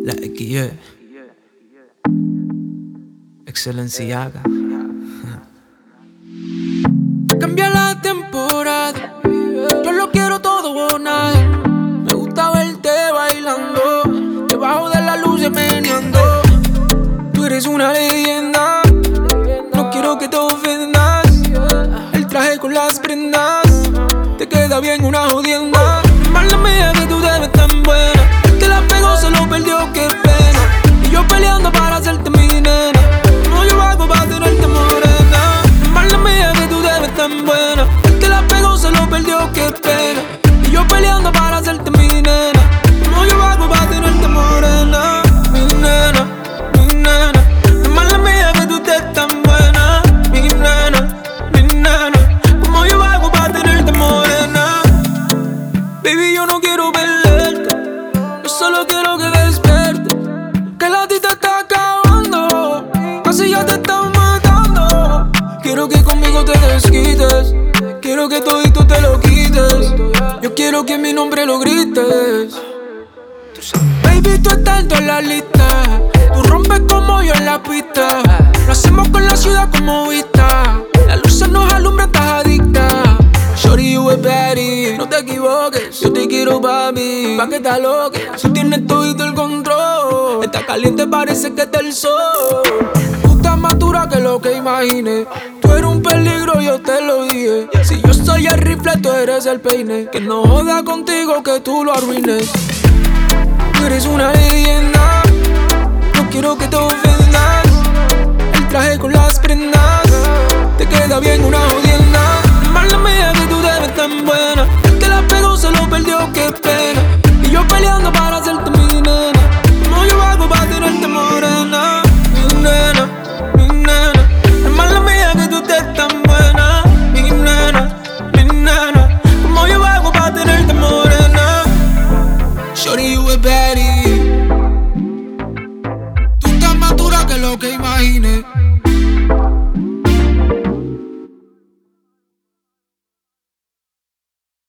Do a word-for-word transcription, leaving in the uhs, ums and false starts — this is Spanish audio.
La X Y Excelenciaga. Cambia la temporada, yo lo quiero todo o nada. Me gusta verte bailando, debajo de la luz meneando. Tú eres una leyenda, no quiero que te ofendas. El traje con las prendas, te queda bien una jodienda. Mala mía que tú te ves tan buena, el que la pegó se lo perdió, qué pena. Y yo peleando para hacerte mi nena, no yo hago para tenerte morena. Mala mía que tú te ves tan buena, el que la pegó se lo perdió, qué pena. Y yo peleando para hacerte mi nena, no yo hago para tenerte morena. Mi nena, mi nena, mala mía que tú estés tan buena. Mi nena, mi nena, como yo hago para tenerte morena. Baby, yo no quiero perderte, yo solo quiero que despierte, que la ti te está acabando, así ya te están matando. Quiero que conmigo te desquites, quiero que todito te lo quites, yo quiero que mi nombre lo grites. Baby, tú estás en toda la lista, tú rompes como yo en la pista. Lo hacemos con la ciudad como vista, las luces nos alumbran, estás adicta. Shorty, you a baddie, no te equivoques, yo te quiero pa' mí, pa' que te aloques. Si tienes todo el control, está caliente, parece que está el sol. Tú estás más dura que lo que imaginé, tú eres un peligro, yo te lo dije. Si yo soy el rifle, tú eres el peine, que no joda contigo, que tú lo arruines. Tú eres una leyenda, no quiero que te ofendas. El traje con las prendas, te queda bien una jodienda. Mala mía que tú te ves tan buena, el que la pegó se lo perdió, qué pena. Y yo peleando para hacerte mi nena, como yo hago para tenerte morena. Mi nena, mi nena, mala mía que tú estés tan buena. Mi nena, mi nena, como yo hago para tenerte morena. Shorty, you a baddie, tú estás más dura que lo que imaginé.